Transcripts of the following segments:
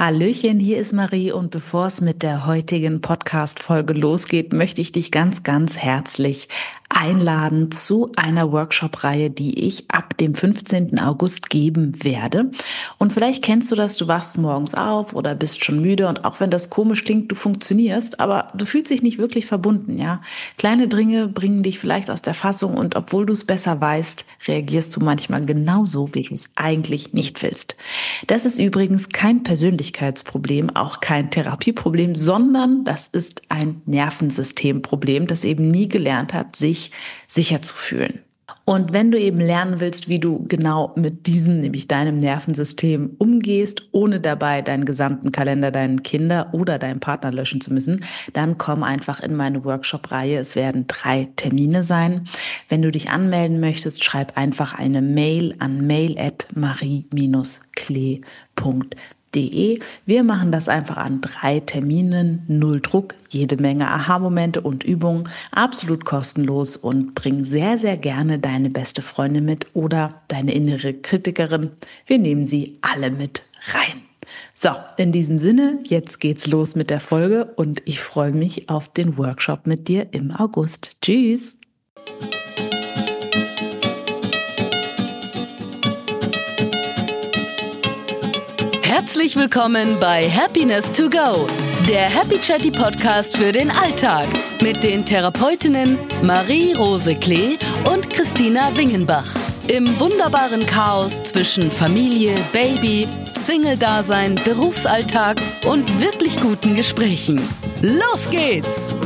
Hallöchen, hier ist Marie und bevor es mit der heutigen Podcast-Folge losgeht, möchte ich dich ganz, ganz herzlich einladen zu einer Workshop-Reihe, die ich ab dem 15. August geben werde. Und vielleicht kennst du das, du wachst morgens auf oder bist schon müde und auch wenn das komisch klingt, du funktionierst, aber du fühlst dich nicht wirklich verbunden, ja. Kleine Dinge bringen dich vielleicht aus der Fassung und obwohl du es besser weißt, reagierst du manchmal genauso, wie du es eigentlich nicht willst. Das ist übrigens kein Persönlichkeitsproblem, auch kein Therapieproblem, sondern das ist ein Nervensystemproblem, das eben nie gelernt hat, sich sicher zu fühlen. Und wenn du eben lernen willst, wie du genau mit diesem, nämlich deinem Nervensystem umgehst, ohne dabei deinen gesamten Kalender, deinen Kinder oder deinen Partner löschen zu müssen, dann komm einfach in meine Workshop-Reihe. Es werden 3 Termine sein. Wenn du dich anmelden möchtest, schreib einfach eine Mail an mail@marie-klee.de. Wir machen das einfach an 3 Terminen, 0 Druck, jede Menge Aha-Momente und Übungen, absolut kostenlos und bring sehr, sehr gerne deine beste Freundin mit oder deine innere Kritikerin. Wir nehmen sie alle mit rein. So, in diesem Sinne, jetzt geht's los mit der Folge und ich freue mich auf den Workshop mit dir im August. Tschüss! Herzlich willkommen bei Happiness to Go, der Happy Chatty Podcast für den Alltag mit den Therapeutinnen Marie-Rose Klee und Christina Wingenbach. Im wunderbaren Chaos zwischen Familie, Baby, Single-Dasein, Berufsalltag und wirklich guten Gesprächen. Los geht's!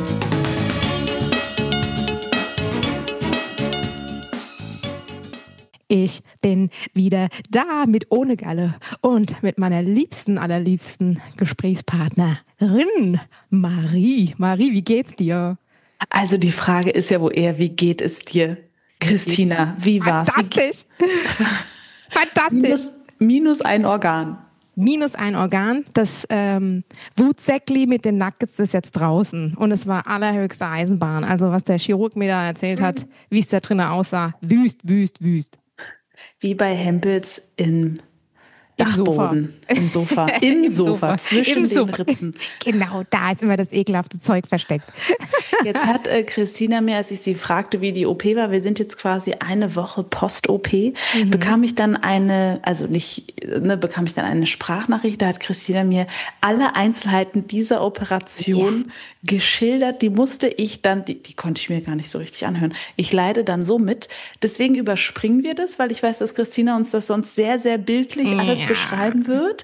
Ich bin wieder da mit Ohne Galle und mit meiner allerliebsten Gesprächspartnerin Marie. Marie, wie geht's dir? Also die Frage ist ja wohl eher, wie geht es dir, Christina? Wie war's? Fantastisch! Fantastisch! Minus ein Organ. Minus ein Organ. Das Wutsäckli mit den Nuggets ist jetzt draußen. Und es war allerhöchste Eisenbahn. Also was der Chirurg mir da erzählt hat, wie es da drinnen aussah. Wüst. Wie bei Hempels im Dachboden, im Sofa, zwischen den Ritzen. Genau, da ist immer das ekelhafte Zeug versteckt. Jetzt hat Christina mir, als ich sie fragte, wie die OP war, wir sind jetzt quasi eine Woche Post-OP, bekam ich dann eine Sprachnachricht, da hat Christina mir alle Einzelheiten dieser Operation geschildert, die musste ich dann, die konnte ich mir gar nicht so richtig anhören. Ich leide dann so mit, deswegen überspringen wir das, weil ich weiß, dass Christina uns das sonst sehr, sehr bildlich alles beschreiben wird.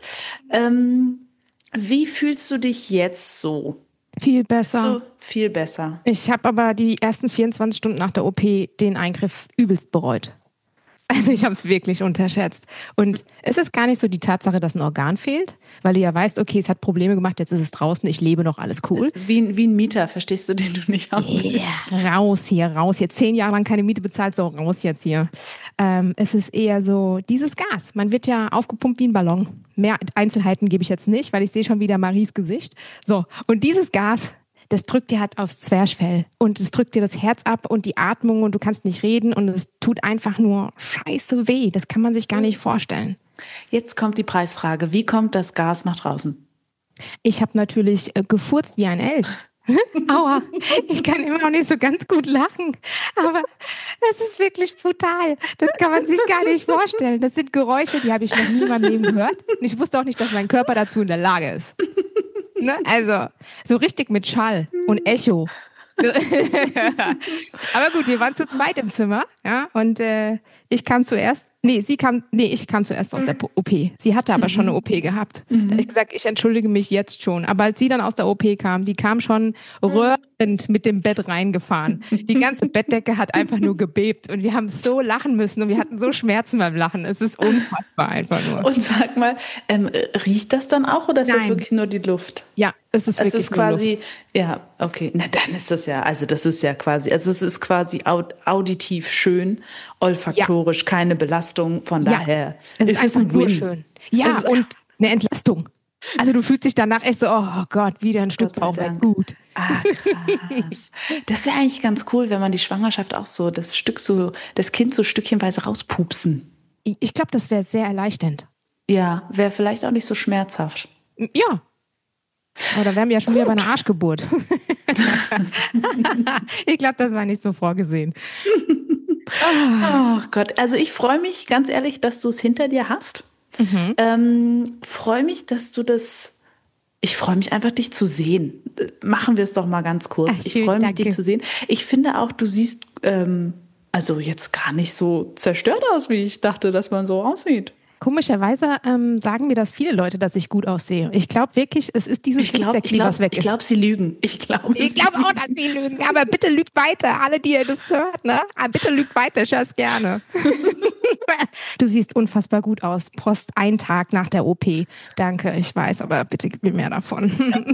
Wie fühlst du dich jetzt so? Viel besser. Viel besser. Ich habe aber die ersten 24 Stunden nach der OP den Eingriff übelst bereut. Also ich habe es wirklich unterschätzt. Und es ist gar nicht so die Tatsache, dass ein Organ fehlt, weil du ja weißt, okay, es hat Probleme gemacht, jetzt ist es draußen, ich lebe noch, alles cool. Es ist wie ein Mieter, verstehst du, den du nicht haben willst. Raus hier. 10 Jahre lang keine Miete bezahlt, so raus jetzt hier. Es ist eher so dieses Gas. Man wird ja aufgepumpt wie ein Ballon. Mehr Einzelheiten gebe ich jetzt nicht, weil ich sehe schon wieder Maries Gesicht. So, und dieses Gas, das drückt dir halt aufs Zwerchfell und es drückt dir das Herz ab und die Atmung und du kannst nicht reden und es tut einfach nur scheiße weh. Das kann man sich gar nicht vorstellen. Jetzt kommt die Preisfrage. Wie kommt das Gas nach draußen? Ich habe natürlich gefurzt wie ein Elch. Aua, ich kann immer noch nicht so ganz gut lachen, aber das ist wirklich brutal. Das kann man sich gar nicht vorstellen. Das sind Geräusche, die habe ich noch nie in meinem Leben gehört und ich wusste auch nicht, dass mein Körper dazu in der Lage ist. Ne? Also so richtig mit Schall und Echo. Aber gut, wir waren zu zweit im Zimmer, ja, und ich kam zuerst. Ich kam zuerst aus der OP. Sie hatte aber schon eine OP gehabt. Da habe ich gesagt, ich entschuldige mich jetzt schon. Aber als sie dann aus der OP kam, die kam schon röhrend mit dem Bett reingefahren. Die ganze Bettdecke hat einfach nur gebebt und wir haben so lachen müssen und wir hatten so Schmerzen beim Lachen. Es ist unfassbar einfach nur. Und sag mal, riecht das dann auch oder ist das wirklich nur die Luft? Ja, es ist wirklich quasi, Luft. Ja, okay. Na dann ist das ja, also das ist ja quasi, also es ist quasi auditiv schön, olfaktorisch keine Belastung. Von daher ist es nur schön. Ja, und eine Entlastung. Also du fühlst dich danach echt so, oh Gott, wieder ein Stück Bauch weg. Gut. Ah, krass. Das wäre eigentlich ganz cool, wenn man die Schwangerschaft auch so, das Kind so stückchenweise rauspupsen. Ich glaube, das wäre sehr erleichternd. Ja, wäre vielleicht auch nicht so schmerzhaft. Ja. Aber da wären wir ja schon wieder bei einer Arschgeburt. Ich glaube, das war nicht so vorgesehen. Ach Gott, also ich freue mich ganz ehrlich, dass du es hinter dir hast. Freue mich, dass du das. Ich freue mich einfach, dich zu sehen. Machen wir es doch mal ganz kurz. Ach, Ich schön, freue mich, danke. dich zu sehen. Ich finde auch, du siehst also jetzt gar nicht so zerstört aus, wie ich dachte, dass man so aussieht. Komischerweise sagen mir das viele Leute, dass ich gut aussehe. Ich glaube wirklich, es ist dieses Flicksäckchen, was weg Ich ist. glaube, sie lügen. Ich glaube auch, dass die lügen. Aber bitte lügt weiter, alle, die ihr das hört. Ne? Bitte lügt weiter, ich höre es gerne. Du siehst unfassbar gut aus. Post einen Tag nach der OP. Danke, ich weiß, aber bitte gib mir mehr davon.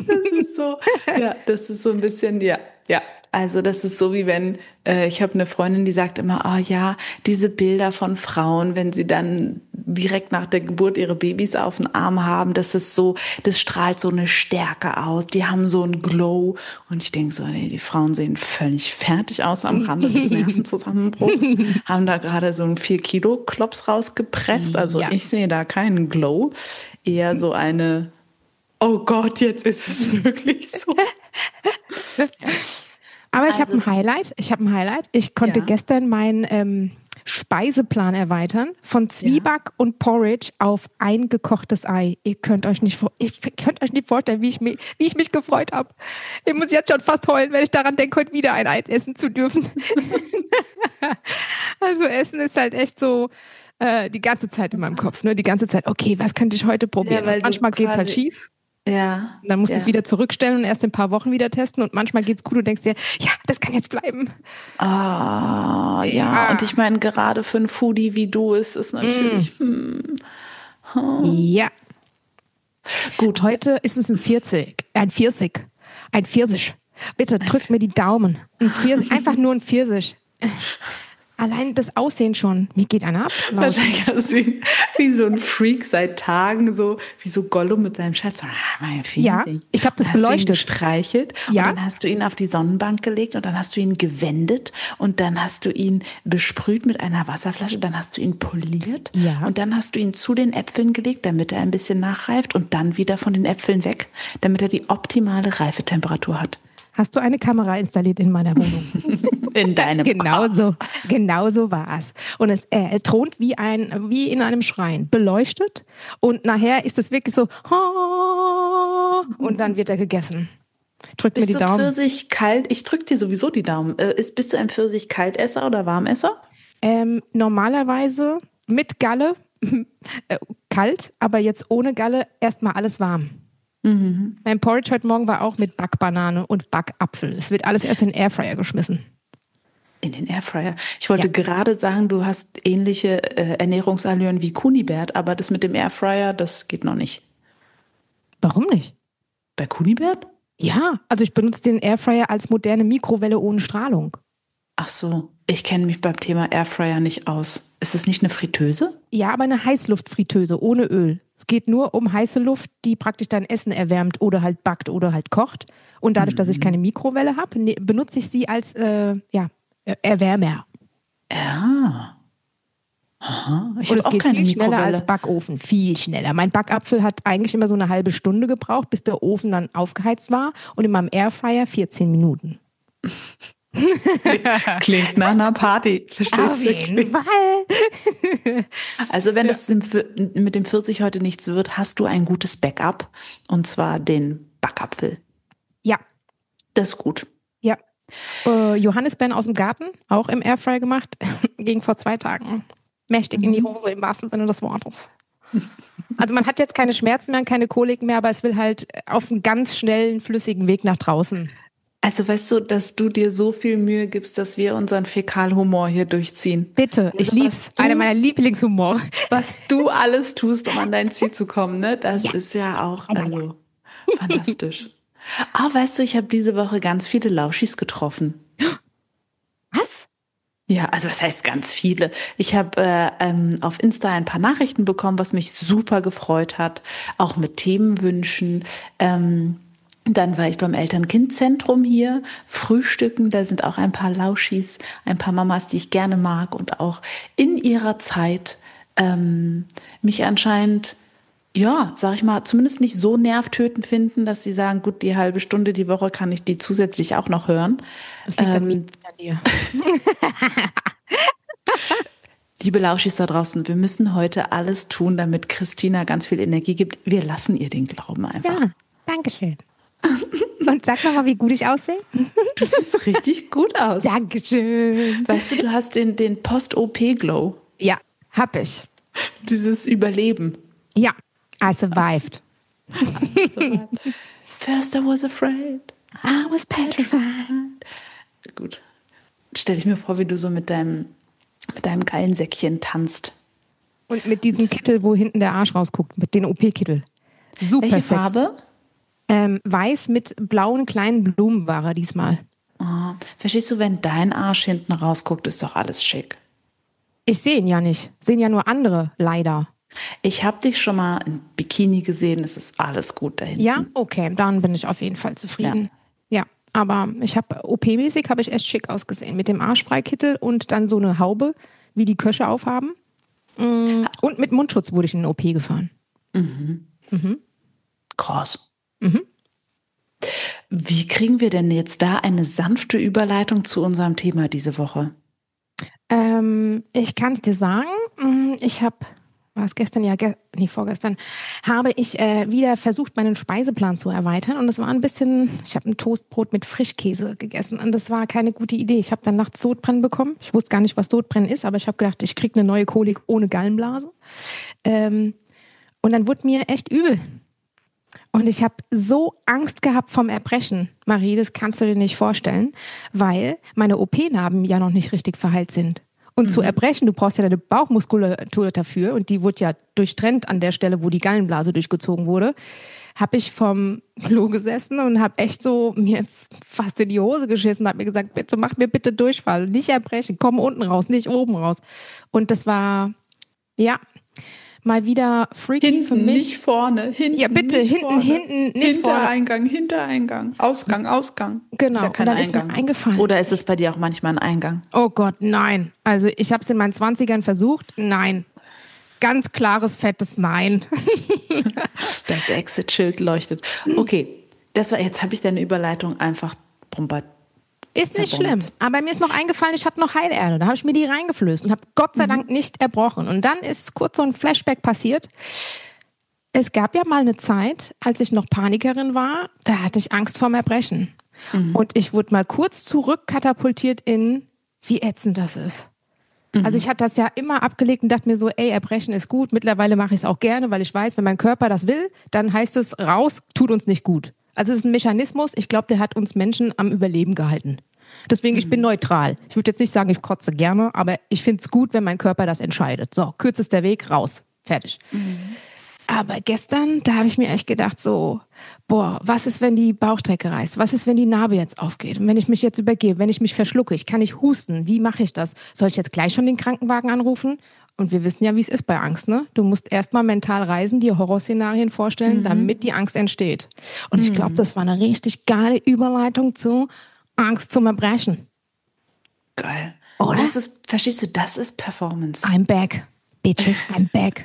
Das ist so ein bisschen, ja. Also das ist so, wie wenn, ich habe eine Freundin, die sagt immer, oh ja, diese Bilder von Frauen, wenn sie dann direkt nach der Geburt ihre Babys auf dem Arm haben, das ist so, das strahlt so eine Stärke aus, die haben so einen Glow. Und ich denke so, nee, die Frauen sehen völlig fertig aus am Rande des Nervenzusammenbruchs, haben da gerade so einen 4-Kilo-Klops rausgepresst. Also ich sehe da keinen Glow, eher so eine, oh Gott, jetzt ist es wirklich so. Aber ich habe ein Highlight. Ich konnte gestern meinen Speiseplan erweitern von Zwieback und Porridge auf ein gekochtes Ei. Ihr könnt euch nicht vorstellen, wie ich mich gefreut habe. Ich muss jetzt schon fast heulen, wenn ich daran denke, heute wieder ein Ei essen zu dürfen. Also Essen ist halt echt so die ganze Zeit in meinem Kopf. Ne? Die ganze Zeit, okay, was könnte ich heute probieren? Ja, manchmal geht es halt schief. Ja. Dann musst du es wieder zurückstellen und erst in ein paar Wochen wieder testen und manchmal geht's gut und denkst dir, ja, das kann jetzt bleiben. Ah, ja. Und ich meine, gerade für einen Foodie wie du ist es natürlich. Ja. Gut. Heute ist es ein Pfirsich. Bitte drückt mir die Daumen. Ein Pfirsich, einfach nur ein Pfirsich. Allein das Aussehen schon. Wie geht einer ab? Wahrscheinlich hast du ihn wie so ein Freak seit Tagen, so wie so Gollum mit seinem Schatz. Ja, ich habe das beleuchtet. Hast du ihn gestreichelt und dann hast du ihn auf die Sonnenbank gelegt und dann hast du ihn gewendet und dann hast du ihn besprüht mit einer Wasserflasche, dann hast du ihn poliert und dann hast du ihn zu den Äpfeln gelegt, damit er ein bisschen nachreift und dann wieder von den Äpfeln weg, damit er die optimale Reifetemperatur hat. Hast du eine Kamera installiert in meiner Wohnung? In deinem Genau so war es. Und es thront wie in einem Schrein, beleuchtet. Und nachher ist es wirklich so, und dann wird er gegessen. Drück mir die Daumen. Bist du Pfirsich kalt? Ich drück dir sowieso die Daumen. Bist du ein Pfirsich Kaltesser oder Warmesser? Normalerweise mit Galle, kalt, aber jetzt ohne Galle erstmal alles warm. Mein Porridge heute Morgen war auch mit Backbanane und Backapfel. Es wird alles erst in den Airfryer geschmissen. In den Airfryer. Ich wollte gerade sagen, du hast ähnliche Ernährungsallüren wie Kunibert, aber das mit dem Airfryer, das geht noch nicht. Warum nicht? Bei Kunibert? Ja, also ich benutze den Airfryer als moderne Mikrowelle ohne Strahlung. Ach so, ich kenne mich beim Thema Airfryer nicht aus. Ist es nicht eine Fritteuse? Ja, aber eine Heißluftfritteuse ohne Öl. Es geht nur um heiße Luft, die praktisch dein Essen erwärmt oder halt backt oder halt kocht. Und dadurch, dass ich keine Mikrowelle habe, benutze ich sie als Erwärmer. Ja. Aha. Ich und es auch geht keine viel schneller Mikrowelle. als Backofen, viel schneller. Mein Backapfel hat eigentlich immer so eine halbe Stunde gebraucht, bis der Ofen dann aufgeheizt war. Und in meinem Airfryer 14 Minuten. Klingt nach einer Party. Verstehst Auf du? jeden Fall. Also wenn das mit dem Pfirsich heute nichts wird, hast du ein gutes Backup. Und zwar den Backapfel. Ja. Das ist gut. Ja. Johannisbeeren aus dem Garten, auch im Airfryer gemacht, ging vor 2 Tagen. Mächtig in die Hose im wahrsten Sinne des Wortes. Also man hat jetzt keine Schmerzen mehr, keine Kolik mehr, aber es will halt auf einen ganz schnellen, flüssigen Weg nach draußen. Also weißt du, dass du dir so viel Mühe gibst, dass wir unseren Fäkalhumor hier durchziehen. Bitte, ich lieb's. Einer meiner Lieblingshumor. Was du alles tust, um an dein Ziel zu kommen, ne? Das ist ja auch fantastisch. Weißt du, ich habe diese Woche ganz viele Lauschis getroffen. Was? Ja, also was heißt ganz viele? Ich habe auf Insta ein paar Nachrichten bekommen, was mich super gefreut hat, auch mit Themenwünschen. Dann war ich beim Eltern-Kind-Zentrum hier, frühstücken, da sind auch ein paar Lauschis, ein paar Mamas, die ich gerne mag und auch in ihrer Zeit mich anscheinend ja, sag ich mal, zumindest nicht so nervtötend finden, dass sie sagen, gut, die halbe Stunde die Woche kann ich die zusätzlich auch noch hören. Das liegt an dir. Liebe Lauschis da draußen, wir müssen heute alles tun, damit Christina ganz viel Energie gibt. Wir lassen ihr den Glauben einfach. Ja, danke schön. Und sag noch mal, wie gut ich aussehe. Du siehst richtig gut aus. Dankeschön. Weißt du hast den Post-OP-Glow. Ja, hab ich. Dieses Überleben. Ja, I survived. First I was afraid. I was petrified. Gut. Stell ich mir vor, wie du so mit deinem geilen Säckchen tanzt. Und mit diesem Kittel, wo hinten der Arsch rausguckt, mit dem OP-Kittel. Super Welche sexy. Farbe? Weiß mit blauen kleinen Blumen war er diesmal. Oh, verstehst du, wenn dein Arsch hinten rausguckt, ist doch alles schick. Ich sehe ihn ja nicht. Sehen ja nur andere, leider. Ich habe dich schon mal in Bikini gesehen, es ist alles gut da hinten. Ja? Okay, dann bin ich auf jeden Fall zufrieden. Ja, aber ich habe OP-mäßig habe ich echt schick ausgesehen. Mit dem Arschfreikittel und dann so eine Haube, wie die Köche aufhaben. Und mit Mundschutz wurde ich in den OP gefahren. Krass. Wie kriegen wir denn jetzt da eine sanfte Überleitung zu unserem Thema diese Woche? Ich kann es dir sagen, ich habe, war es gestern, vorgestern, habe ich wieder versucht, meinen Speiseplan zu erweitern und es war ein bisschen, ich habe ein Toastbrot mit Frischkäse gegessen und das war keine gute Idee. Ich habe dann nachts Sodbrennen bekommen. Ich wusste gar nicht, was Sodbrennen ist, aber ich habe gedacht, ich kriege eine neue Kolik ohne Gallenblase. Und dann wurde mir echt übel. Und ich habe so Angst gehabt vom Erbrechen. Marie, das kannst du dir nicht vorstellen, weil meine OP-Narben ja noch nicht richtig verheilt sind. Und zu erbrechen, du brauchst ja deine Bauchmuskulatur dafür und die wurde ja durchtrennt an der Stelle, wo die Gallenblase durchgezogen wurde. Habe ich vom Klo gesessen und habe echt so mir fast in die Hose geschissen und habe mir gesagt, bitte mach mir bitte Durchfall, nicht erbrechen, komm unten raus, nicht oben raus. Und das war, ja, mal wieder freaky hinten, für mich. Nicht vorne, hinten. Ja, bitte, nicht hinten, vorne. hinten, nicht vorne. Hintereingang. Ausgang. Genau, Ist ja kein und dann Eingang. ist mir eingefallen. Oder ist es bei dir auch manchmal ein Eingang? Oh Gott, nein. Also ich habe es in meinen 20ern versucht. Nein. Ganz klares, fettes Nein. Das Exit-Schild leuchtet. Okay, jetzt habe ich deine Überleitung einfach bombardiert. Ist nicht schlimm. Aber mir ist noch eingefallen, ich habe noch Heilerde. Da habe ich mir die reingeflößt und habe Gott sei Dank nicht erbrochen. Und dann ist kurz so ein Flashback passiert. Es gab ja mal eine Zeit, als ich noch Panikerin war, da hatte ich Angst vorm Erbrechen. Und ich wurde mal kurz zurückkatapultiert in, wie ätzend das ist. Also ich hatte das ja immer abgelegt und dachte mir so, ey, Erbrechen ist gut. Mittlerweile mache ich es auch gerne, weil ich weiß, wenn mein Körper das will, dann heißt es raus, tut uns nicht gut. Also es ist ein Mechanismus, ich glaube, der hat uns Menschen am Überleben gehalten. Deswegen, ich bin neutral. Ich würde jetzt nicht sagen, ich kotze gerne, aber ich finde es gut, wenn mein Körper das entscheidet. So, kürzester Weg, raus, fertig. Aber gestern, da habe ich mir echt gedacht so, boah, was ist, wenn die Bauchdecke reißt? Was ist, wenn die Narbe jetzt aufgeht? Und wenn ich mich jetzt übergebe, wenn ich mich verschlucke, ich kann nicht husten, wie mache ich das? Soll ich jetzt gleich schon den Krankenwagen anrufen? Und wir wissen ja, wie es ist bei Angst, ne? Du musst erstmal mental reisen, dir Horrorszenarien vorstellen, damit die Angst entsteht. Und ich glaube, das war eine richtig geile Überleitung zu Angst zum Erbrechen. Geil. Oder? Das ist, verstehst du, das ist Performance. I'm back. Bitches, I'm back.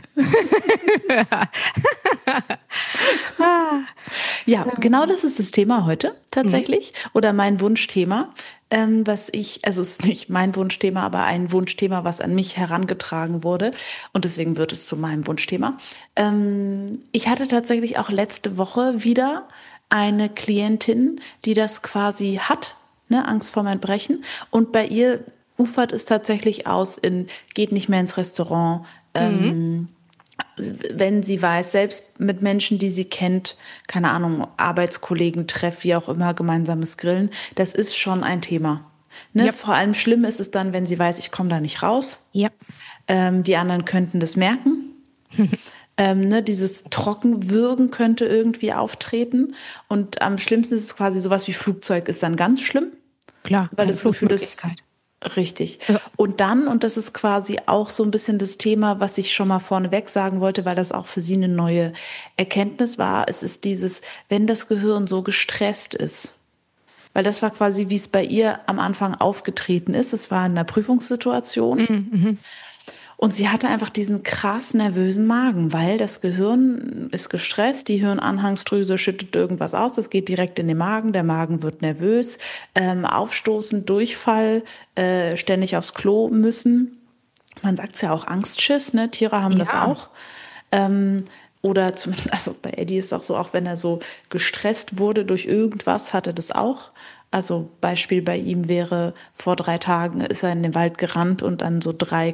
Ja, genau das ist das Thema heute tatsächlich. Oder mein Wunschthema, es ist nicht mein Wunschthema, aber ein Wunschthema, was an mich herangetragen wurde. Und deswegen wird es zu meinem Wunschthema. Ich hatte tatsächlich auch letzte Woche wieder eine Klientin, die das quasi hat, ne, Angst vorm Erbrechen. Und bei ihr ufert es tatsächlich aus geht nicht mehr ins Restaurant, wenn sie weiß, selbst mit Menschen, die sie kennt, keine Ahnung, Arbeitskollegen, Treff, wie auch immer, gemeinsames Grillen, das ist schon ein Thema. Ne? Yep. Vor allem schlimm ist es dann, wenn sie weiß, ich komme da nicht raus. Ja. Die anderen könnten das merken. Dieses Trockenwürgen könnte irgendwie auftreten. Und am schlimmsten ist es quasi sowas wie Flugzeug ist dann ganz schlimm. Klar, weil das Gefühl ist, richtig. Ja. Und das ist quasi auch so ein bisschen das Thema, was ich schon mal vorneweg sagen wollte, weil das auch für sie eine neue Erkenntnis war. Es ist dieses, wenn das Gehirn so gestresst ist, weil das war quasi, wie es bei ihr am Anfang aufgetreten ist. Es war in einer Prüfungssituation. Und sie hatte einfach diesen krass nervösen Magen, weil das Gehirn ist gestresst, die Hirnanhangsdrüse schüttet irgendwas aus, das geht direkt in den Magen, der Magen wird nervös, Aufstoßen, Durchfall, ständig aufs Klo müssen. Man sagt es ja auch Angstschiss, ne? Tiere haben das auch. Oder zumindest, also bei Eddie ist es auch so, auch wenn er so gestresst wurde durch irgendwas, hat er das auch. Also Beispiel bei ihm wäre, vor 3 Tagen ist er in den Wald gerannt und an so 3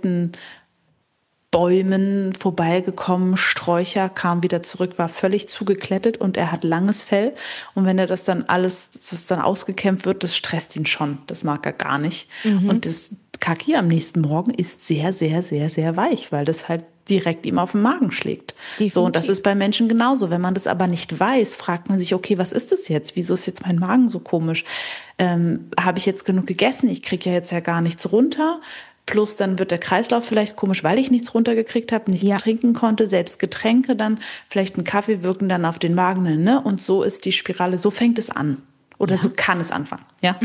Klettenbäumen vorbeigekommen, Sträucher, kam wieder zurück, war völlig zugeklettet und er hat langes Fell. Und wenn er das dann ausgekämpft wird, das stresst ihn schon. Das mag er gar nicht. Und das Kaki am nächsten Morgen ist sehr, sehr, sehr, sehr weich, weil das halt direkt ihm auf den Magen schlägt. Definitiv. So, und das ist bei Menschen genauso. Wenn man das aber nicht weiß, fragt man sich, okay, was ist das jetzt? Wieso ist jetzt mein Magen so komisch? Habe ich jetzt genug gegessen? Ich kriege ja jetzt ja gar nichts runter. Plus dann wird der Kreislauf vielleicht komisch, weil ich nichts runtergekriegt habe, nichts trinken konnte, selbst Getränke dann, vielleicht ein Kaffee wirken dann auf den Magen, ne? Und so ist die Spirale, so fängt es an. Oder so kann es anfangen. Ja?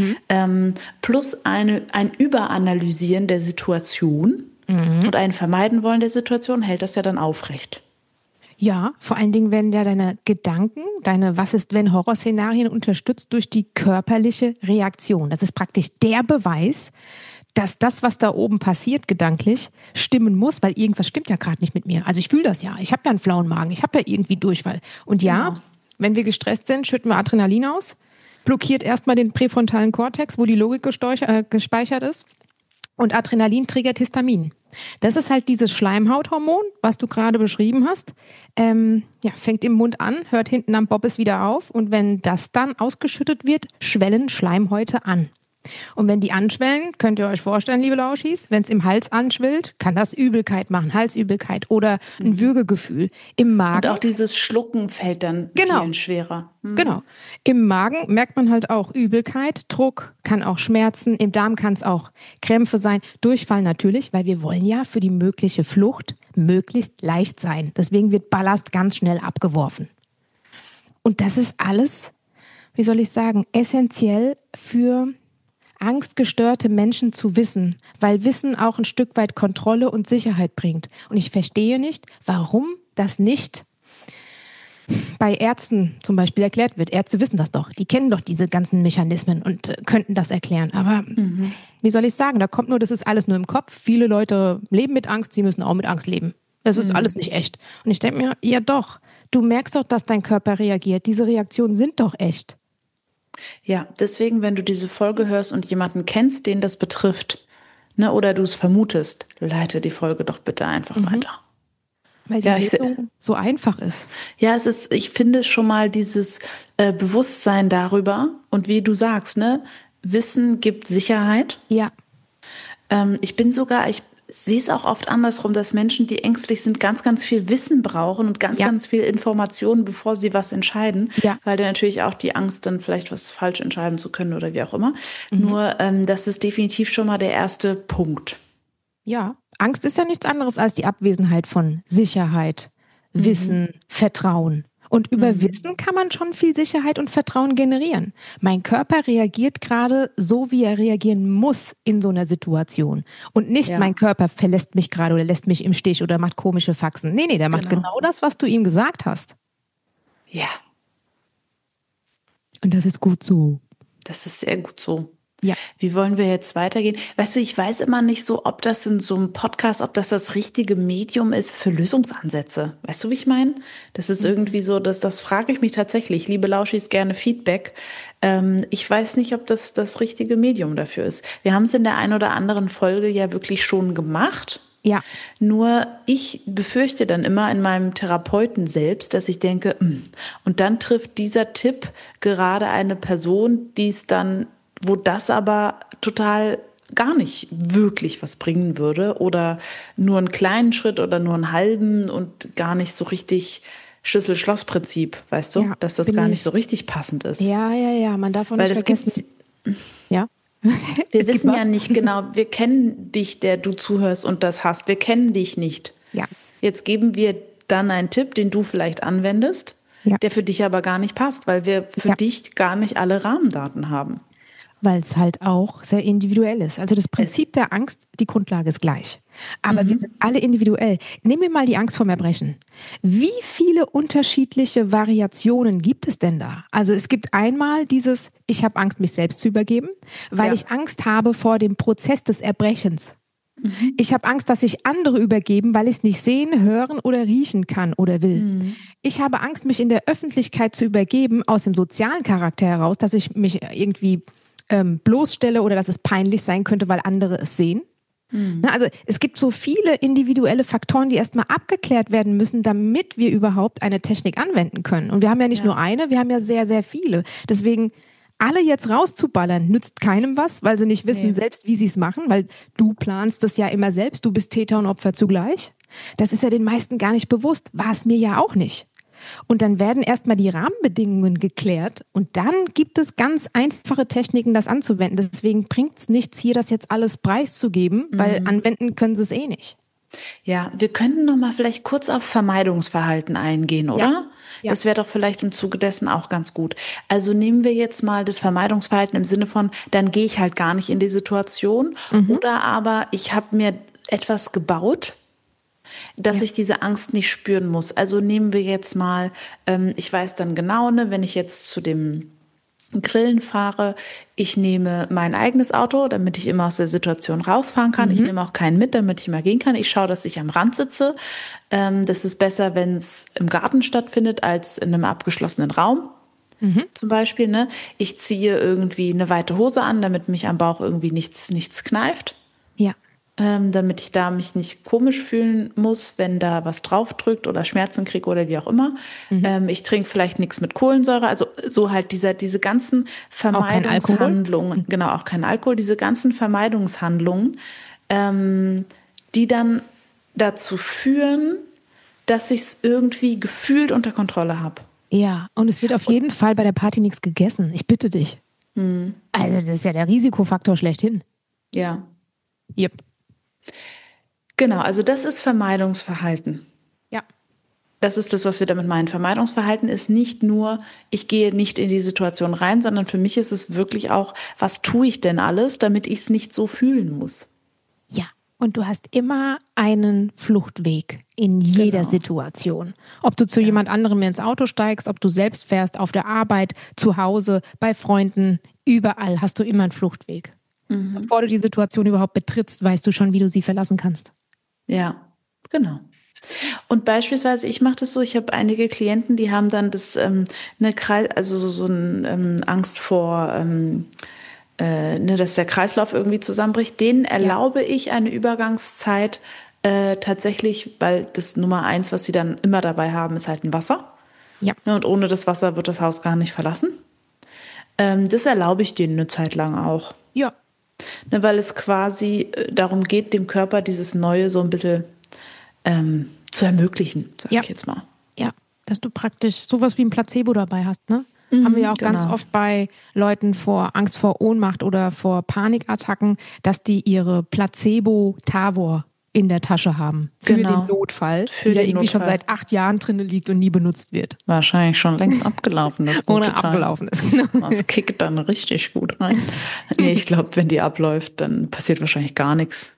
Plus ein Überanalysieren der Situation und ein Vermeiden wollen der Situation hält das ja dann aufrecht. Ja, vor allen Dingen werden ja deine Gedanken, deine Was-ist-wenn-Horrorszenarien unterstützt durch die körperliche Reaktion. Das ist praktisch der Beweis, dass das, was da oben passiert, gedanklich, stimmen muss, weil irgendwas stimmt ja gerade nicht mit mir. Also ich fühle das ja. Ich habe ja einen flauen Magen, ich habe ja irgendwie Durchfall. Und wenn wir gestresst sind, schütten wir Adrenalin aus, blockiert erstmal den präfrontalen Kortex, wo die Logik gespeichert ist. Und Adrenalin triggert Histamin. Das ist halt dieses Schleimhauthormon, was du gerade beschrieben hast. Fängt im Mund an, hört hinten am Bobbes wieder auf. Und wenn das dann ausgeschüttet wird, schwellen Schleimhäute an. Und wenn die anschwellen, könnt ihr euch vorstellen, liebe Lauschis, wenn es im Hals anschwillt, kann das Übelkeit machen, Halsübelkeit oder ein Würgegefühl im Magen. Und auch dieses Schlucken fällt dann vielen schwerer. Genau. Im Magen merkt man halt auch Übelkeit, Druck, kann auch Schmerzen, im Darm kann es auch Krämpfe sein, Durchfall natürlich, weil wir wollen ja für die mögliche Flucht möglichst leicht sein. Deswegen wird Ballast ganz schnell abgeworfen. Und das ist alles, wie soll ich sagen, essentiell für angstgestörte Menschen zu wissen, weil Wissen auch ein Stück weit Kontrolle und Sicherheit bringt. Und ich verstehe nicht, warum das nicht bei Ärzten zum Beispiel erklärt wird. Ärzte wissen das doch, die kennen doch diese ganzen Mechanismen und könnten das erklären. Aber wie soll ich sagen, da kommt nur, das ist alles nur im Kopf. Viele Leute leben mit Angst, sie müssen auch mit Angst leben. Das ist alles nicht echt. Und ich denke mir, ja doch, du merkst doch, dass dein Körper reagiert. Diese Reaktionen sind doch echt. Ja, deswegen, wenn du diese Folge hörst und jemanden kennst, den das betrifft, ne, oder du es vermutest, leite die Folge doch bitte einfach weiter. Weil die Lösung so einfach ist. Ja, ich finde schon mal dieses Bewusstsein darüber und wie du sagst, ne, Wissen gibt Sicherheit. Ja. Ich sehe es auch oft andersrum, dass Menschen, die ängstlich sind, ganz, ganz viel Wissen brauchen und ganz viel Informationen, bevor sie was entscheiden, weil dann natürlich auch die Angst, dann vielleicht was falsch entscheiden zu können oder wie auch immer. Nur das ist definitiv schon mal der erste Punkt. Ja, Angst ist ja nichts anderes als die Abwesenheit von Sicherheit, Wissen, Vertrauen. Und über Wissen kann man schon viel Sicherheit und Vertrauen generieren. Mein Körper reagiert gerade so, wie er reagieren muss in so einer Situation. Und nicht mein Körper verlässt mich gerade oder lässt mich im Stich oder macht komische Faxen. Nee, der macht genau das, was du ihm gesagt hast. Ja. Und das ist gut so. Das ist sehr gut so. Ja. Wie wollen wir jetzt weitergehen? Weißt du, ich weiß immer nicht so, ob das in so einem Podcast, ob das richtige Medium ist für Lösungsansätze. Weißt du, wie ich meine? Das ist irgendwie so, das frage ich mich tatsächlich. Liebe Lauschis, gerne Feedback. Ich weiß nicht, ob das richtige Medium dafür ist. Wir haben es in der einen oder anderen Folge ja wirklich schon gemacht. Ja. Nur ich befürchte dann immer in meinem Therapeuten selbst, dass ich denke, und dann trifft dieser Tipp gerade eine Person, wo das aber total gar nicht wirklich was bringen würde oder nur einen kleinen Schritt oder nur einen halben und gar nicht so richtig Schlüssel-Schloss-Prinzip, weißt du, dass das gar nicht so richtig passend ist. Ja, man darf auch nicht vergessen. Ja. Wir wissen ja nicht genau, wir kennen dich, der du zuhörst und das hast. Wir kennen dich nicht. Ja. Jetzt geben wir dann einen Tipp, den du vielleicht anwendest, der für dich aber gar nicht passt, weil wir für dich gar nicht alle Rahmendaten haben. weil es halt auch sehr individuell ist. Also das Prinzip der Angst, die Grundlage ist gleich. Aber wir sind alle individuell. Nehmen wir mal die Angst vorm Erbrechen. Wie viele unterschiedliche Variationen gibt es denn da? Also es gibt einmal dieses, ich habe Angst, mich selbst zu übergeben, weil ich Angst habe vor dem Prozess des Erbrechens. Ich habe Angst, dass sich andere übergeben, weil ich es nicht sehen, hören oder riechen kann oder will. Ich habe Angst, mich in der Öffentlichkeit zu übergeben, aus dem sozialen Charakter heraus, dass ich mich irgendwie bloßstelle oder dass es peinlich sein könnte, weil andere es sehen. Also es gibt so viele individuelle Faktoren, die erstmal abgeklärt werden müssen, damit wir überhaupt eine Technik anwenden können. Und wir haben ja nicht nur eine, wir haben ja sehr, sehr viele. Deswegen alle jetzt rauszuballern, nützt keinem was, weil sie nicht wissen selbst, wie sie es machen, weil du planst das ja immer selbst, du bist Täter und Opfer zugleich. Das ist ja den meisten gar nicht bewusst, war es mir ja auch nicht. Und dann werden erstmal die Rahmenbedingungen geklärt und dann gibt es ganz einfache Techniken, das anzuwenden. Deswegen bringt es nichts, hier das jetzt alles preiszugeben, weil anwenden können sie es eh nicht. Ja, wir könnten noch mal vielleicht kurz auf Vermeidungsverhalten eingehen, oder? Ja. Das wäre doch vielleicht im Zuge dessen auch ganz gut. Also nehmen wir jetzt mal das Vermeidungsverhalten im Sinne von, dann gehe ich halt gar nicht in die Situation oder aber ich habe mir etwas gebaut, dass ich diese Angst nicht spüren muss. Also nehmen wir jetzt mal, ich weiß dann genau, ne, wenn ich jetzt zu dem Grillen fahre, ich nehme mein eigenes Auto, damit ich immer aus der Situation rausfahren kann. Ich nehme auch keinen mit, damit ich immer gehen kann. Ich schaue, dass ich am Rand sitze. Das ist besser, wenn es im Garten stattfindet, als in einem abgeschlossenen Raum. Zum Beispiel, ne? Ich ziehe irgendwie eine weite Hose an, damit mich am Bauch irgendwie nichts kneift. Ja. Damit ich da mich nicht komisch fühlen muss, wenn da was draufdrückt oder Schmerzen kriege oder wie auch immer. Ich trinke vielleicht nichts mit Kohlensäure. Also so halt diese ganzen Vermeidungshandlungen, genau, auch kein Alkohol, diese ganzen Vermeidungshandlungen, die dann dazu führen, dass ich es irgendwie gefühlt unter Kontrolle habe. Ja, und es wird auf jeden Fall bei der Party nichts gegessen. Ich bitte dich. Also das ist ja der Risikofaktor schlechthin. Ja. Yep. Genau, also das ist Vermeidungsverhalten. Ja. Das ist das, was wir damit meinen. Vermeidungsverhalten ist nicht nur, ich gehe nicht in die Situation rein, sondern für mich ist es wirklich auch, was tue ich denn alles, damit ich es nicht so fühlen muss. Ja, und du hast immer einen Fluchtweg in jeder Situation. Ob du zu jemand anderem ins Auto steigst, ob du selbst fährst, auf der Arbeit, zu Hause, bei Freunden, überall hast du immer einen Fluchtweg. Bevor du die Situation überhaupt betrittst, weißt du schon, wie du sie verlassen kannst. Ja, genau. Und beispielsweise, ich mache das so, ich habe einige Klienten, die haben dann das so eine Angst vor, dass der Kreislauf irgendwie zusammenbricht. Denen erlaube ich eine Übergangszeit tatsächlich, weil das Nummer 1, was sie dann immer dabei haben, ist halt ein Wasser. Ja. Und ohne das Wasser wird das Haus gar nicht verlassen. Das erlaube ich denen eine Zeit lang auch. Ja. Ne, weil es quasi darum geht, dem Körper dieses Neue so ein bisschen zu ermöglichen, sag ich jetzt mal. Ja, dass du praktisch sowas wie ein Placebo dabei hast, ne? Haben wir ja auch ganz oft bei Leuten vor Angst vor Ohnmacht oder vor Panikattacken, dass die ihre Placebo-Tavor in der Tasche haben. Für den Notfall, die da irgendwie schon seit 8 Jahren drin liegt und nie benutzt wird. Wahrscheinlich schon längst abgelaufen. Das Ohne abgelaufen ist, genau. Das kickt dann richtig gut rein. Nee, ich glaube, wenn die abläuft, dann passiert wahrscheinlich gar nichts.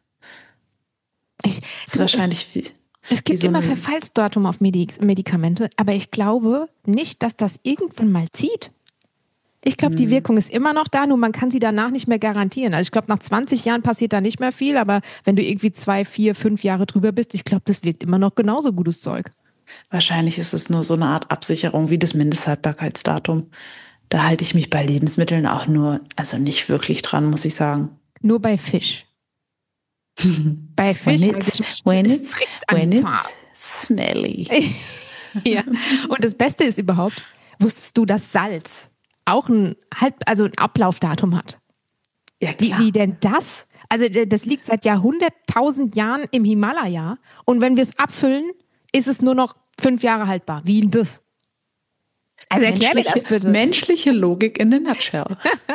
Es gibt so immer Verfallsdatum auf Medikamente, aber ich glaube nicht, dass das irgendwann mal zieht. Ich glaube, die Wirkung ist immer noch da, nur man kann sie danach nicht mehr garantieren. Also ich glaube, nach 20 Jahren passiert da nicht mehr viel, aber wenn du irgendwie 2, 4, 5 Jahre drüber bist, ich glaube, das wirkt immer noch genauso gutes Zeug. Wahrscheinlich ist es nur so eine Art Absicherung wie das Mindesthaltbarkeitsdatum. Da halte ich mich bei Lebensmitteln auch nicht wirklich dran, muss ich sagen. Nur bei Fisch. Bei Fisch when it's smelly. Ja. Und das Beste ist überhaupt, wusstest du, dass Salz auch ein Ablaufdatum hat? Ja, klar. Wie denn das? Also das liegt seit Jahrhunderttausend Jahren im Himalaya und wenn wir es abfüllen, ist es nur noch 5 Jahre haltbar. Wie denn das? Also erklär mir das bitte. Menschliche Logik in a nutshell.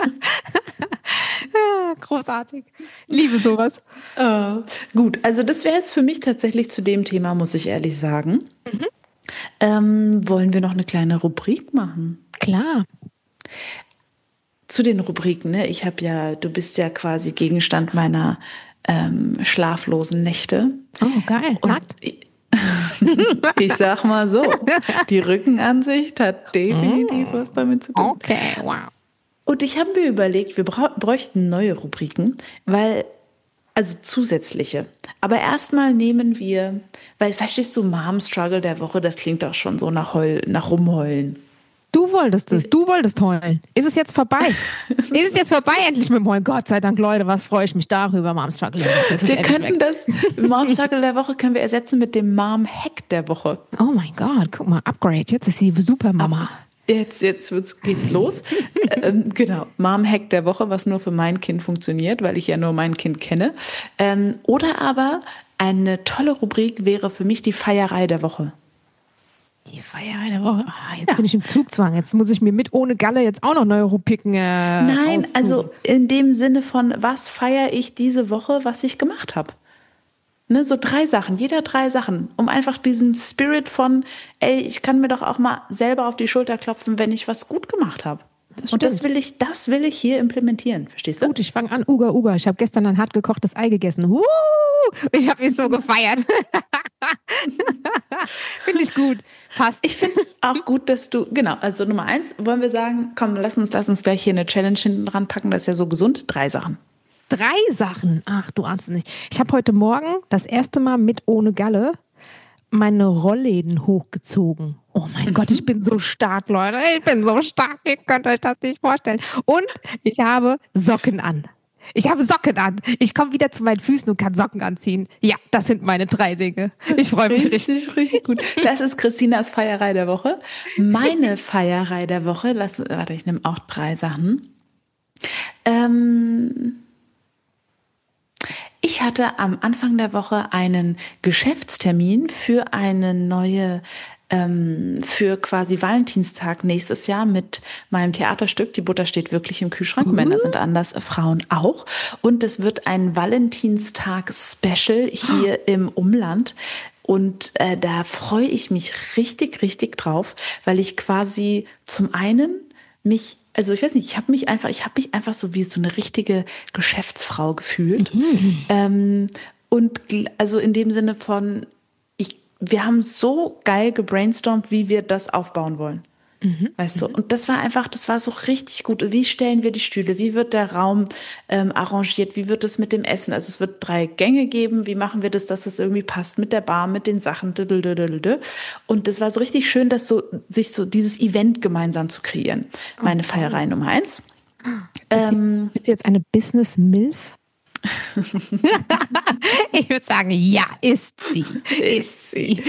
Großartig. Liebe sowas. Gut, also das wäre jetzt für mich tatsächlich zu dem Thema, muss ich ehrlich sagen. Wollen wir noch eine kleine Rubrik machen? Klar. zu den Rubriken, ne? Du bist ja quasi Gegenstand meiner schlaflosen Nächte. Oh, geil. Und ich sag mal so, die Rückenansicht hat definitiv was damit zu tun. Okay, wow. Und ich habe mir überlegt, wir bräuchten neue Rubriken, also zusätzliche. Aber erstmal nehmen wir, weil verstehst du, Mom Struggle der Woche, das klingt auch schon so nach Rumheulen. Du wolltest heulen. Ist es jetzt vorbei? Ist es jetzt vorbei endlich mit dem Heulen? Gott sei Dank, Leute, was freue ich mich darüber, Mom Struggle der Woche. Wir könnten das Mom Struggle der Woche können wir ersetzen mit dem Mom Hack der Woche. Oh mein Gott, guck mal, Upgrade, jetzt ist sie Supermama. Jetzt geht's los. Genau, Mom Hack der Woche, was nur für mein Kind funktioniert, weil ich ja nur mein Kind kenne. Oder aber eine tolle Rubrik wäre für mich die Feierei der Woche. Die Feierei der Woche. Jetzt bin ich im Zugzwang. Jetzt muss ich mir mit ohne Galle jetzt auch noch neue Rubriken Nein, also in dem Sinne von, was feiere ich diese Woche, was ich gemacht habe. Ne, so 3 Sachen, jeder 3 Sachen, um einfach diesen Spirit von, ich kann mir doch auch mal selber auf die Schulter klopfen, wenn ich was gut gemacht habe. Und das will ich hier implementieren, verstehst du? Gut, ich fange an, Uga. Ich habe gestern ein hart gekochtes Ei gegessen. Ich habe mich so gefeiert. Finde ich gut. Passt. Ich finde auch gut, dass du, genau, also Nummer 1, wollen wir sagen, komm, lass uns gleich hier eine Challenge hinten dran packen, das ist ja so gesund, 3 Sachen. 3 Sachen? Ach, du ahnst es nicht. Ich habe heute Morgen das erste Mal mit ohne Galle meine Rollläden hochgezogen. Oh mein Gott, ich bin so stark, Leute. Ich bin so stark, ihr könnt euch das nicht vorstellen. Und ich habe Socken an. Ich komme wieder zu meinen Füßen und kann Socken anziehen. Ja, das sind meine 3 Dinge. Ich freue mich richtig gut. Das ist Christinas Feierei der Woche. Meine Feierei der Woche, ich nehme auch 3 Sachen. Ich hatte am Anfang der Woche einen Geschäftstermin für eine neue, für quasi Valentinstag nächstes Jahr mit meinem Theaterstück. Die Butter steht wirklich im Kühlschrank. Männer sind anders, Frauen auch. Und es wird ein Valentinstag-Special hier im Umland. Und da freue ich mich richtig, richtig drauf, weil ich quasi zum einen also ich weiß nicht, ich habe mich einfach so wie so eine richtige Geschäftsfrau gefühlt. Und also in dem Sinne von, wir haben so geil gebrainstormt, wie wir das aufbauen wollen. Weißt du? Und das war so richtig gut. Wie stellen wir die Stühle? Wie wird der Raum arrangiert? Wie wird es mit dem Essen? Also es wird 3 Gänge geben. Wie machen wir das, dass es irgendwie passt mit der Bar, mit den Sachen? Und das war so richtig schön, sich dieses Event gemeinsam zu kreieren. Meine Feierei Nummer 1. Bist du jetzt eine Business-Milf? Ich würde sagen, ja, ist sie.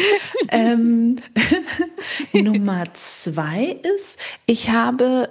Nummer 2 ist, ich habe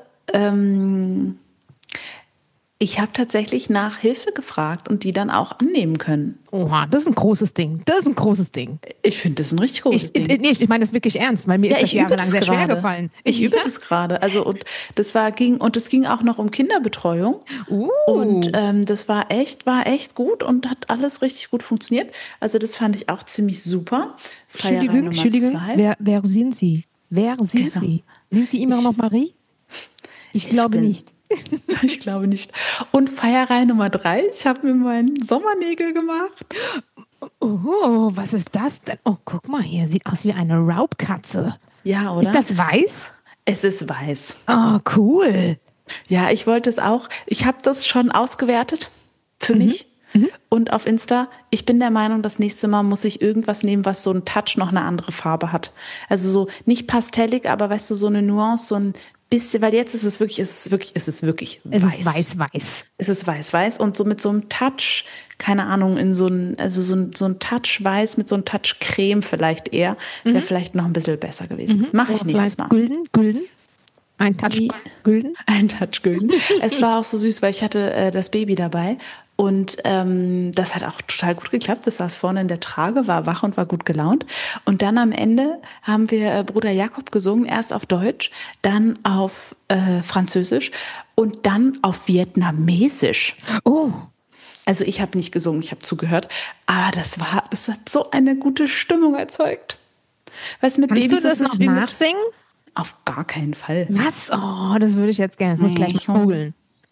tatsächlich nach Hilfe gefragt und die dann auch annehmen können. Oha, das ist ein großes Ding. Ich finde das ein richtig großes Ding. Ich meine das wirklich ernst, weil mir ist das jahrelang sehr schwer gefallen. Ich übe das gerade. Also und es ging auch noch um Kinderbetreuung. Und das war echt gut und hat alles richtig gut funktioniert. Also das fand ich auch ziemlich super. Entschuldigung, wer sind Sie? Sie? Sind Sie immer noch Marie? Ich glaube nicht. Ich glaube nicht. Und Feierei Nummer 3, ich habe mir meinen Sommernägel gemacht. Oh, was ist das denn? Oh, guck mal hier, sieht aus wie eine Raubkatze. Ja, oder? Ist das weiß? Es ist weiß. Oh, cool. Ja, ich wollte es auch. Ich habe das schon ausgewertet für mich. Und auf Insta, ich bin der Meinung, das nächste Mal muss ich irgendwas nehmen, was so einen Touch noch eine andere Farbe hat. Also so nicht pastellig, aber weißt du, so eine Nuance, so ein bisschen, weil jetzt ist es wirklich weiß. Es ist weiß-weiß. Es ist weiß-weiß und so mit so einem Touch, keine Ahnung, so ein Touch weiß mit so einem Touch Creme vielleicht eher, wäre vielleicht noch ein bisschen besser gewesen. Mache ich nächstes Mal. Gülden? Ein Touch Gülden? Ein Touch Gülden. Es war auch so süß, weil ich hatte das Baby dabei und das hat auch total gut geklappt. Das saß vorne in der Trage, war wach und war gut gelaunt. Und dann am Ende haben wir Bruder Jakob gesungen, erst auf Deutsch, dann auf Französisch und dann auf Vietnamesisch. Oh. Also ich habe nicht gesungen, ich habe zugehört, aber das hat so eine gute Stimmung erzeugt. Weißt du, mit Kannst Babys du das ist es noch wie nachsingen? Auf gar keinen Fall. Was? Oh, das würde ich jetzt gerne gleich mal googeln.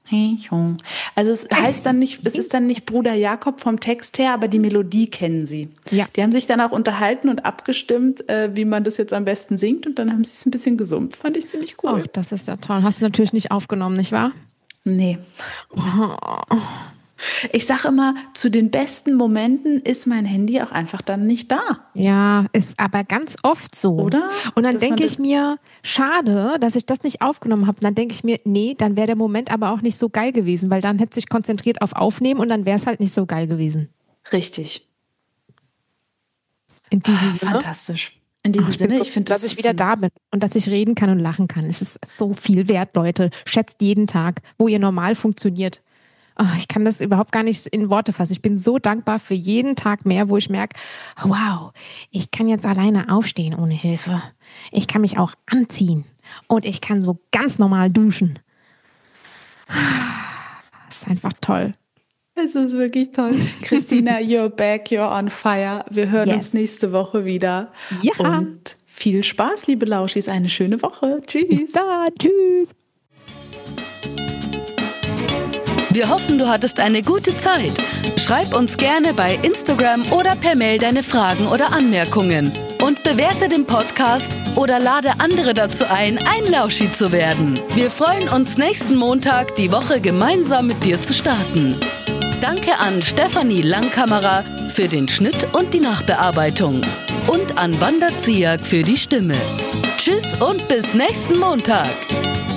Also es heißt dann nicht, es ist dann nicht Bruder Jakob vom Text her, aber die Melodie kennen sie. Ja. Die haben sich dann auch unterhalten und abgestimmt, wie man das jetzt am besten singt, und dann haben sie es ein bisschen gesummt. Fand ich ziemlich cool. Oh, das ist ja toll. Hast du natürlich nicht aufgenommen, nicht wahr? Nee. Ich sage immer, zu den besten Momenten ist mein Handy auch einfach dann nicht da. Ja, ist aber ganz oft so. Oder? Und dann denke ich mir, schade, dass ich das nicht aufgenommen habe. Und dann denke ich mir, nee, dann wäre der Moment aber auch nicht so geil gewesen, weil dann hätte sich konzentriert auf Aufnehmen und dann wäre es halt nicht so geil gewesen. Richtig. In diesem Sinne. Fantastisch. In diesem Sinne, ich finde, dass ich wieder da bin und dass ich reden kann und lachen kann. Es ist so viel wert, Leute. Schätzt jeden Tag, wo ihr normal funktioniert. Oh, ich kann das überhaupt gar nicht in Worte fassen. Ich bin so dankbar für jeden Tag mehr, wo ich merke, wow, ich kann jetzt alleine aufstehen ohne Hilfe. Ich kann mich auch anziehen und ich kann so ganz normal duschen. Das ist einfach toll. Es ist wirklich toll. Christina, you're back, you're on fire. Wir hören uns nächste Woche wieder. Ja. Und viel Spaß, liebe Lauschis. Eine schöne Woche. Tschüss. Bis dann. Tschüss. Wir hoffen, du hattest eine gute Zeit. Schreib uns gerne bei Instagram oder per Mail deine Fragen oder Anmerkungen. Und bewerte den Podcast oder lade andere dazu ein Lauschi zu werden. Wir freuen uns, nächsten Montag die Woche gemeinsam mit dir zu starten. Danke an Stefanie Langkammerer für den Schnitt und die Nachbearbeitung. Und an Wanda Ziak für die Stimme. Tschüss und bis nächsten Montag.